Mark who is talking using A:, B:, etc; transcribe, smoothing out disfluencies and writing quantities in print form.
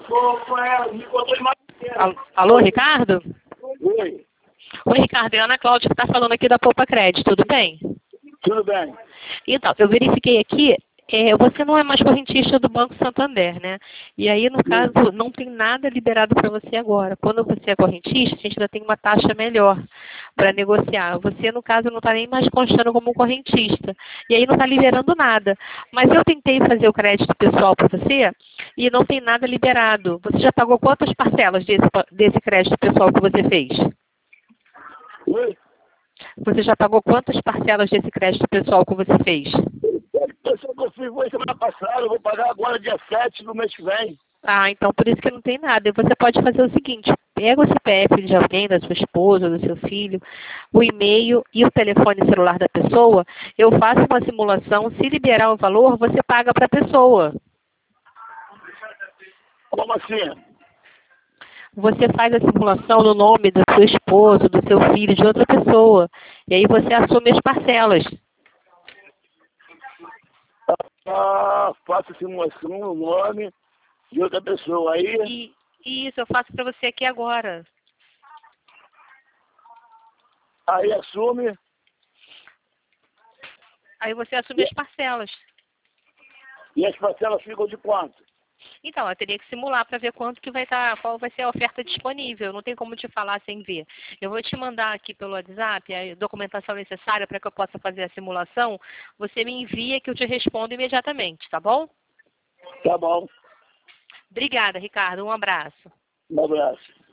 A: Alô, Ricardo?
B: Oi,
A: Oi, Ricardo, é a Ana Cláudia que está falando aqui da Poupa Crédito, tudo bem?
B: tudo bem?
A: Então, eu verifiquei aqui, você não é mais correntista do Banco Santander, né? E aí, no caso, não tem nada liberado para você agora. Quando você é correntista, a gente ainda tem uma taxa melhor para negociar. Você, no caso, não está nem mais constando como correntista. E aí não está liberando nada. Mas eu tentei fazer o crédito pessoal para você e não tem nada liberado. Você já pagou quantas parcelas desse crédito pessoal que você fez?
B: Oi,
A: Você já pagou quantas parcelas desse crédito pessoal que você fez?
B: eu fiz semana passada, eu vou pagar agora dia 7 do mês que vem.
A: Ah, então por isso que não tem nada. E você pode fazer o seguinte, pega o CPF de alguém, da sua esposa, do seu filho, o e-mail e o telefone celular da pessoa, eu faço uma simulação, se liberar o valor, você paga para a pessoa.
B: Como assim?
A: Você faz a simulação no nome do seu esposo, do seu filho, de outra pessoa. E aí você assume as parcelas.
B: Faço simulação no nome de outra pessoa aí.
A: E isso eu faço para você aqui agora.
B: Aí assume.
A: Aí você assume as parcelas.
B: E as parcelas ficam de quanto?
A: Então, eu teria que simular para ver quanto que vai estar, qual vai ser a oferta disponível. Não tem como te falar sem ver. Eu vou te mandar aqui pelo WhatsApp a documentação necessária para que eu possa fazer a simulação. Você me envia que eu te respondo imediatamente, tá bom?
B: Tá bom.
A: Obrigada, Ricardo. Um abraço.
B: Um abraço.